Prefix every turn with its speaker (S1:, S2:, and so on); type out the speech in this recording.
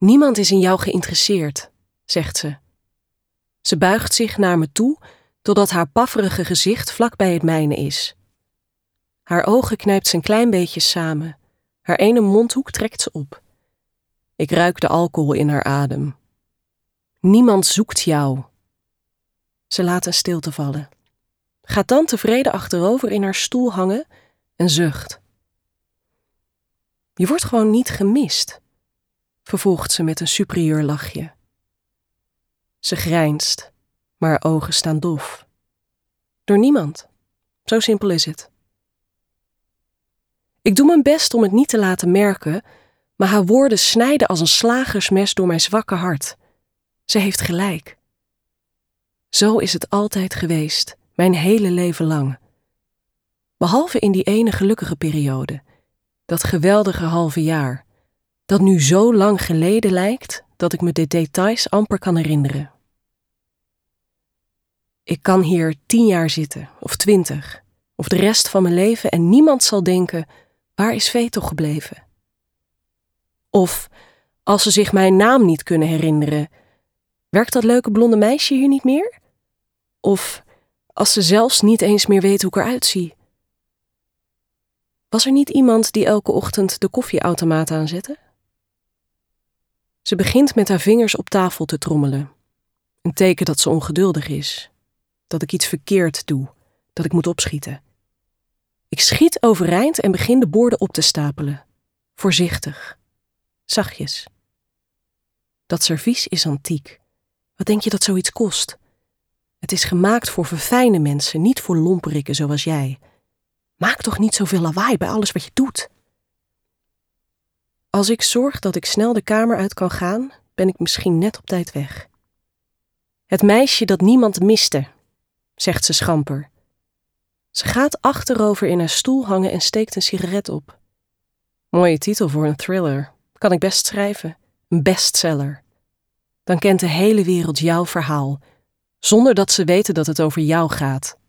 S1: Niemand is in jou geïnteresseerd, zegt ze. Ze buigt zich naar me toe, totdat haar pafferige gezicht vlak bij het mijne is. Haar ogen knijpt ze een klein beetje samen. Haar ene mondhoek trekt ze op. Ik ruik de alcohol in haar adem. Niemand zoekt jou. Ze laat een stilte vallen. Gaat dan tevreden achterover in haar stoel hangen en zucht. Je wordt gewoon niet gemist, vervolgt ze met een superieur lachje. Ze grijnst, maar haar ogen staan dof. Door niemand. Zo simpel is het. Ik doe mijn best om het niet te laten merken, maar haar woorden snijden als een slagersmes door mijn zwakke hart. Ze heeft gelijk. Zo is het altijd geweest, mijn hele leven lang. Behalve in die ene gelukkige periode, dat geweldige halve jaar, dat nu zo lang geleden lijkt dat ik me de details amper kan herinneren. Ik kan hier 10 jaar zitten, of 20, of de rest van mijn leven en niemand zal denken, waar is Vee toch gebleven? Of, als ze zich mijn naam niet kunnen herinneren, werkt dat leuke blonde meisje hier niet meer? Of, als ze zelfs niet eens meer weet hoe ik eruit zie. Was er niet iemand die elke ochtend de koffieautomaat aanzette? Ze begint met haar vingers op tafel te trommelen. Een teken dat ze ongeduldig is. Dat ik iets verkeerd doe, dat ik moet opschieten. Ik schiet overeind en begin de borden op te stapelen. Voorzichtig. Zachtjes. Dat servies is antiek. Wat denk je dat zoiets kost? Het is gemaakt voor verfijne mensen, niet voor lomperikken zoals jij. Maak toch niet zoveel lawaai bij alles wat je doet. Als ik zorg dat ik snel de kamer uit kan gaan, ben ik misschien net op tijd weg. Het meisje dat niemand miste, zegt ze schamper. Ze gaat achterover in haar stoel hangen en steekt een sigaret op. Mooie titel voor een thriller. Kan ik best schrijven. Een bestseller. Dan kent de hele wereld jouw verhaal, zonder dat ze weten dat het over jou gaat.